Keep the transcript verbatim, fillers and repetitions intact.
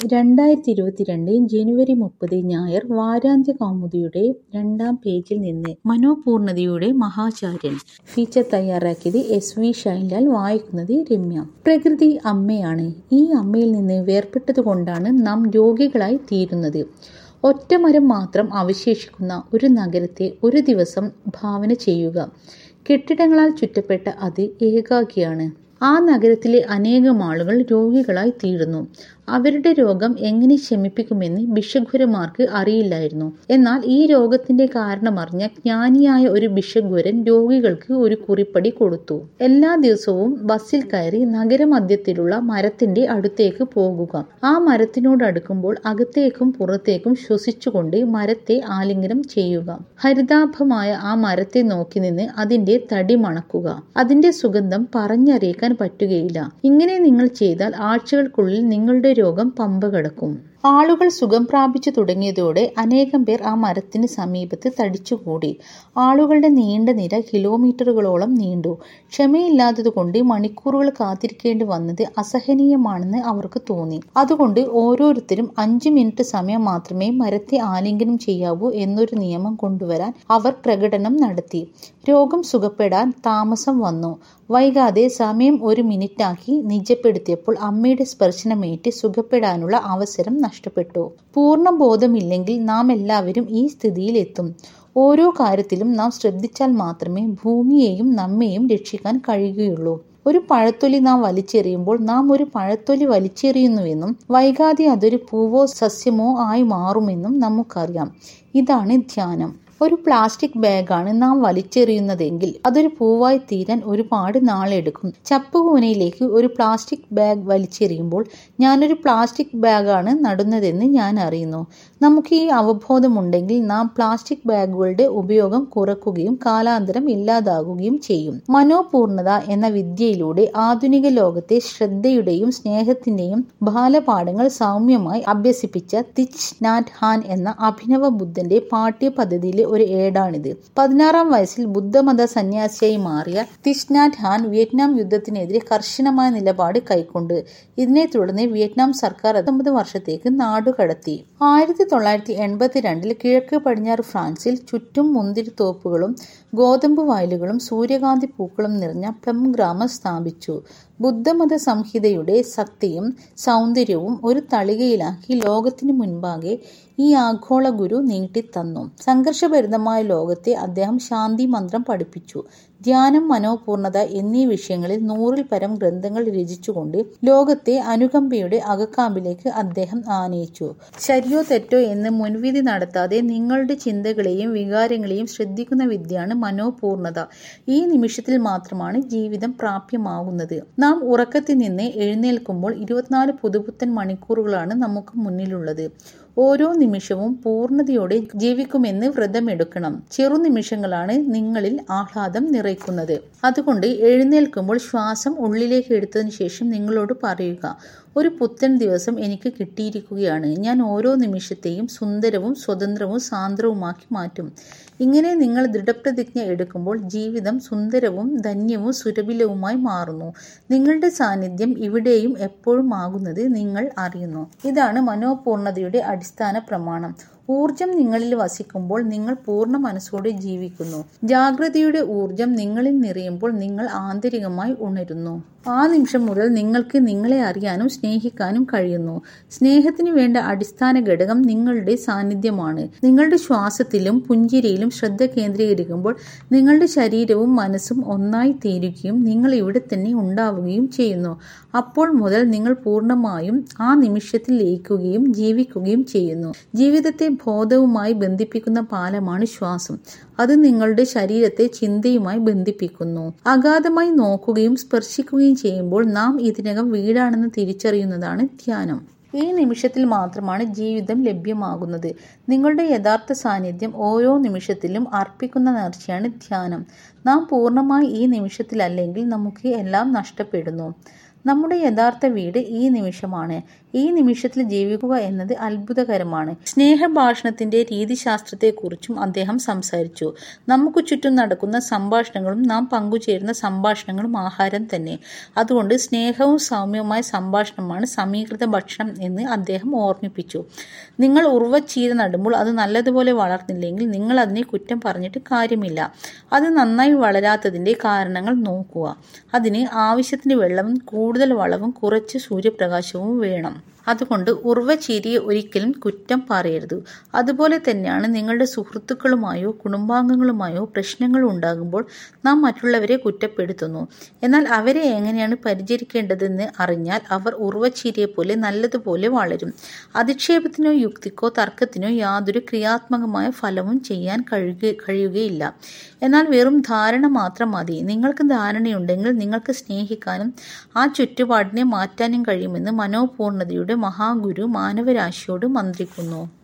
രണ്ടായിരത്തി ഇരുപത്തിരണ്ട് ജനുവരി മുപ്പത് ഞായർ വാരാന്ത്യ കൗമുദിയുടെ രണ്ടാം പേജിൽ നിന്ന് മനോപൂർണതയുടെ മഹാചാര്യൻ. ഫീച്ചർ തയ്യാറാക്കിയത് എസ് വി ഷൈൻലാൽ, വായിക്കുന്നത് രമ്യ. പ്രകൃതി അമ്മയാണ്. ഈ അമ്മയിൽ നിന്ന് വേർപെട്ടതുകൊണ്ടാണ് നാം രോഗികളായി തീരുന്നത്. ഒറ്റമരം മാത്രം അവശേഷിക്കുന്ന ഒരു നഗരത്തെ ഒരു ദിവസം ഭാവന ചെയ്യുക. കെട്ടിടങ്ങളാൽ ചുറ്റപ്പെട്ട അത് ഏകാകിയാണ്. ആ നഗരത്തിലെ അനേകം ആളുകൾ രോഗികളായി തീരുന്നു. അവരുടെ രോഗം എങ്ങനെ ശമിപ്പിക്കുമെന്ന് ഭിഷഗ്വരന്മാർക്ക് അറിയില്ലായിരുന്നു. എന്നാൽ ഈ രോഗത്തിന്റെ കാരണമറിഞ്ഞ ജ്ഞാനിയായ ഒരു ഭിഷഗ്വരൻ രോഗികൾക്ക് ഒരു കുറിപ്പടി കൊടുത്തു. എല്ലാ ദിവസവും ബസ്സിൽ കയറി നഗരമധ്യത്തിലുള്ള മരത്തിന്റെ അടുത്തേക്ക് പോകുക. ആ മരത്തിനോട് അടുക്കുമ്പോൾ അകത്തേക്കും പുറത്തേക്കും ശ്വസിച്ചുകൊണ്ട് മരത്തെ ആലിംഗനം ചെയ്യുക. ഹരിതാഭമായ ആ മരത്തെ നോക്കി നിന്ന് അതിന്റെ തടി മണക്കുക. അതിന്റെ സുഗന്ധം പറഞ്ഞറിയിക്കാൻ പറ്റുകയില്ല. ഇങ്ങനെ നിങ്ങൾ ചെയ്താൽ ആഴ്ചകൾക്കുള്ളിൽ നിങ്ങളുടെ രോഗം പമ്പ കടക്കും. ആളുകൾ സുഖം പ്രാപിച്ചു തുടങ്ങിയതോടെ അനേകം പേർ ആ മരത്തിന് സമീപത്ത് തടിച്ചുകൂടി. ആളുകളുടെ നീണ്ട നിര കിലോമീറ്ററുകളോളം നീണ്ടു. ക്ഷമയില്ലാത്തതുകൊണ്ട് മണിക്കൂറുകൾ കാത്തിരിക്കേണ്ടി വന്നത് അസഹനീയമാണെന്ന് അവർക്ക് തോന്നി. അതുകൊണ്ട് ഓരോരുത്തരും അഞ്ചു മിനിറ്റ് സമയം മാത്രമേ മരത്തെ ആലിംഗനം ചെയ്യാവൂ എന്നൊരു നിയമം കൊണ്ടുവരാൻ അവർ പ്രകടനം നടത്തി. രോഗം സുഖപ്പെടാൻ താമസം വന്നു. വൈകാതെ സമയം ഒരു മിനിറ്റാക്കി നിജപ്പെടുത്തിയപ്പോൾ അമ്മയുടെ സ്പർശനമേറ്റ് സുഖപ്പെടാനുള്ള അവസരം നഷ്ടപ്പെട്ടു. പൂർണ്ണ ബോധമില്ലെങ്കിൽ നാം എല്ലാവരും ഈ സ്ഥിതിയിൽ എത്തും. ഓരോ കാര്യത്തിലും നാം ശ്രദ്ധിച്ചാൽ മാത്രമേ ഭൂമിയെയും നമ്മെയും രക്ഷിക്കാൻ കഴിയുകയുള്ളൂ. ഒരു പഴത്തൊലി നാം വലിച്ചെറിയുമ്പോൾ നാം ഒരു പഴത്തൊലി വലിച്ചെറിയുന്നുവെന്നും വൈകാതെ അതൊരു പൂവോ സസ്യമോ ആയി മാറുമെന്നും നമുക്കറിയാം. ഇതാണ് ധ്യാനം. ഒരു പ്ലാസ്റ്റിക് ബാഗാണ് നാം വലിച്ചെറിയുന്നതെങ്കിൽ അതൊരു പൂവായി തീരാൻ ഒരുപാട് നാളെടുക്കും. ചപ്പുകൂനയിലേക്ക് ഒരു പ്ലാസ്റ്റിക് ബാഗ് വലിച്ചെറിയുമ്പോൾ ഞാനൊരു പ്ലാസ്റ്റിക് ബാഗാണ് നടുന്നതെന്ന് ഞാൻ അറിയുന്നു. നമുക്ക് ഈ അവബോധമുണ്ടെങ്കിൽ നാം പ്ലാസ്റ്റിക് ബാഗുകളുടെ ഉപയോഗം കുറക്കുകയും കാലാന്തരം ഇല്ലാതാകുകയും ചെയ്യും. മനോപൂർണത എന്ന വിദ്യയിലൂടെ ആധുനിക ലോകത്തെ ശ്രദ്ധയുടെയും സ്നേഹത്തിന്റെയും ബാലപാഠങ്ങൾ സൗമ്യമായി അഭ്യസിപ്പിച്ച തിച്ച് നാറ്റ് ഹാൻ എന്ന അഭിനവ ബുദ്ധന്റെ പാഠ്യപദ്ധതിയിലെ ഒരു ഏടാണിത്. പതിനാറാം വയസ്സിൽ ബുദ്ധമത സന്യാസിയായി മാറിയ തിച്ച് നാറ്റ് ഹാൻ വിയറ്റ്നാം യുദ്ധത്തിനെതിരെ കർശനമായ നിലപാട് കൈക്കൊണ്ടു. ഇതിനെ തുടർന്ന് വിയറ്റ്നാം സർക്കാർ പത്തൊമ്പത് വർഷത്തേക്ക് നാടുകടത്തി. ആയിരത്തി തൊള്ളായിരത്തി എൺപത്തി രണ്ടിൽ കിഴക്ക് പടിഞ്ഞാറ് ഫ്രാൻസിൽ ചുറ്റും മുന്തിരിത്തോപ്പുകളും ഗോതമ്പ് വയലുകളും സൂര്യകാന്തി പൂക്കളും നിറഞ്ഞ പ്ലം ഗ്രാമം സ്ഥാപിച്ചു. ബുദ്ധമത സംഹിതയുടെ സത്യവും സൗന്ദര്യവും ഒരു തളികയിലാക്കി ലോകത്തിനു മുൻപാകെ ഈ ആഗോള ഗുരു നീട്ടിത്തന്നു. സംഘർഷഭരിതമായ ലോകത്തെ അദ്ദേഹം ശാന്തി മന്ത്രം പഠിപ്പിച്ചു. ധ്യാനം, മനോപൂർണത എന്നീ വിഷയങ്ങളിൽ നൂറിൽ പരം ഗ്രന്ഥങ്ങൾ രചിച്ചുകൊണ്ട് ലോകത്തെ അനുകമ്പയുടെ അകക്കാമ്പിലേക്ക് അദ്ദേഹം ആനയിച്ചു. ശരിയോ തെറ്റോ എന്ന് മുൻവിധി നടത്താതെ നിങ്ങളുടെ ചിന്തകളെയും വികാരങ്ങളെയും ശ്രദ്ധിക്കുന്ന വിദ്യയാണ് മനോപൂർണത. ഈ നിമിഷത്തിൽ മാത്രമാണ് ജീവിതം പ്രാപ്യമാകുന്നത്. നാം ഉറക്കത്തിൽ നിന്ന് എഴുന്നേൽക്കുമ്പോൾ ഇരുപത്തിനാല് പുതുപുത്തൻ മണിക്കൂറുകളാണ് നമുക്ക് മുന്നിലുള്ളത്. ഓരോ നിമിഷവും പൂർണ്ണതയോടെ ജീവിക്കുമെന്ന് വ്രതമെടുക്കണം. ചെറു നിമിഷങ്ങളാണ് നിങ്ങളിൽ ആഹ്ലാദം നിറയ്ക്കുന്നത്. അതുകൊണ്ട് എഴുന്നേൽക്കുമ്പോൾ ശ്വാസം ഉള്ളിലേക്ക് എടുത്തതിന് ശേഷം നിങ്ങളോട് പറയുക, ഒരു പുത്തൻ ദിവസം എനിക്ക് കിട്ടിയിരിക്കുകയാണ്. ഞാൻ ഓരോ നിമിഷത്തെയും സുന്ദരവും സ്വതന്ത്രവും സാന്ദ്രവുമാക്കി മാറ്റും. ഇങ്ങനെ നിങ്ങൾ ദൃഢപ്രതിജ്ഞ എടുക്കുമ്പോൾ ജീവിതം സുന്ദരവും ധന്യവും സുരഭിലവുമായി മാറുന്നു. നിങ്ങളുടെ സാന്നിധ്യം ഇവിടെയും എപ്പോഴും ആകുന്നത് നിങ്ങൾ അറിയുന്നു. ഇതാണ് മനോപൂർണതയുടെ അടിസ്ഥാന പ്രമാണം. ഊർജം നിങ്ങളിൽ വസിക്കുമ്പോൾ നിങ്ങൾ പൂർണ്ണ മനസ്സോടെ ജീവിക്കുന്നു. ജാഗ്രതയുടെ ഊർജം നിങ്ങളിൽ നിറയുമ്പോൾ നിങ്ങൾ ആന്തരികമായി ഉണരുന്നു. ആ നിമിഷം മുതൽ നിങ്ങൾക്ക് നിങ്ങളെ അറിയാനും സ്നേഹിക്കാനും കഴിയുന്നു. സ്നേഹത്തിന് വേണ്ട അടിസ്ഥാന ഘടകം നിങ്ങളുടെ സാന്നിധ്യമാണ്. നിങ്ങളുടെ ശ്വാസത്തിലും പുഞ്ചിരിയിലും ശ്രദ്ധ കേന്ദ്രീകരിക്കുമ്പോൾ നിങ്ങളുടെ ശരീരവും മനസ്സും ഒന്നായി തീരുകയും നിങ്ങൾ ഇവിടെ തന്നെ ഉണ്ടാവുകയും ചെയ്യുന്നു. അപ്പോൾ മുതൽ നിങ്ങൾ പൂർണ്ണമായും ആ നിമിഷത്തിൽ ലയിക്കുകയും ജീവിക്കുകയും ചെയ്യുന്നു. ജീവിതത്തെ ബോധവുമായി ബന്ധിപ്പിക്കുന്ന പാലമാണ് ശ്വാസം. അത് നിങ്ങളുടെ ശരീരത്തെ ചിന്തയുമായി ബന്ധിപ്പിക്കുന്നു. അഗാധമായി നോക്കുകയും സ്പർശിക്കുകയും ചെയ്യുമ്പോൾ നാം ഇതിനകം വീടാണെന്ന് തിരിച്ചറിയുന്നതാണ് ധ്യാനം. ഈ നിമിഷത്തിൽ മാത്രമാണ് ജീവിതം ലഭ്യമാകുന്നത്. നിങ്ങളുടെ യഥാർത്ഥ സാന്നിധ്യം ഓരോ നിമിഷത്തിലും അർപ്പിക്കുന്ന നേർച്ചയാണ് ധ്യാനം. നാം പൂർണ്ണമായി ഈ നിമിഷത്തിലല്ലെങ്കിൽ നമുക്ക് എല്ലാം നഷ്ടപ്പെടുന്നു. നമ്മുടെ യഥാർത്ഥ വീട് ഈ നിമിഷമാണ്. ഈ നിമിഷത്തിൽ ജീവിക്കുക എന്നത് അത്ഭുതകരമാണ്. സ്നേഹഭാഷണത്തിന്റെ രീതിശാസ്ത്രത്തെക്കുറിച്ചും അദ്ദേഹം സംസാരിച്ചു. നമുക്ക് ചുറ്റും നടക്കുന്ന സംഭാഷണങ്ങളും നാം പങ്കുചേരുന്ന സംഭാഷണങ്ങളും ആഹാരം തന്നെ. അതുകൊണ്ട് സ്നേഹവും സൗമ്യവുമായ സംഭാഷണമാണ് സമീകൃത ഭക്ഷണം എന്ന് അദ്ദേഹം ഓർമ്മിപ്പിച്ചു. നിങ്ങൾ ഉർവ്വച്ചീര നടുമ്പോൾ അത് നല്ലതുപോലെ വളർന്നില്ലെങ്കിൽ നിങ്ങൾ അതിനെ കുറ്റം പറഞ്ഞിട്ട് കാര്യമില്ല. അത് നന്നായി വളരാത്തതിന്റെ കാരണങ്ങൾ നോക്കുക. അതിന് ആവശ്യത്തിന് വെള്ളവും കൂടുതൽ വളവും കുറച്ച് സൂര്യപ്രകാശവും വേണം. അതുകൊണ്ട് ഉർവ്വചീരയെ ഒരിക്കലും കുറ്റം പറയരുത്. അതുപോലെ തന്നെയാണ് നിങ്ങളുടെ സുഹൃത്തുക്കളുമായോ കുടുംബാംഗങ്ങളുമായോ പ്രശ്നങ്ങൾ ഉണ്ടാകുമ്പോൾ നാം മറ്റുള്ളവരെ കുറ്റപ്പെടുത്തുന്നു. എന്നാൽ അവരെ എങ്ങനെയാണ് പരിചരിക്കേണ്ടതെന്ന് അറിഞ്ഞാൽ അവർ ഉർവ്വചീരയെ പോലെ നല്ലതുപോലെ വളരും. അധിക്ഷേപത്തിനോ യുക്തിക്കോ തർക്കത്തിനോ യാതൊരു ക്രിയാത്മകമായ ഫലവും ചെയ്യാൻ കഴിയുക കഴിയുകയില്ല എന്നാൽ വെറും ധാരണ മാത്രം മതി. നിങ്ങൾക്ക് ധാരണയുണ്ടെങ്കിൽ നിങ്ങൾക്ക് സ്നേഹിക്കാനും ആ ചുറ്റുപാടിനെ മാറ്റാനും കഴിയുമെന്ന് മനോപൂർണതയുടെ മഹാഗുരു മാനവരാശിയോട് മന്ത്രിക്കുന്നു.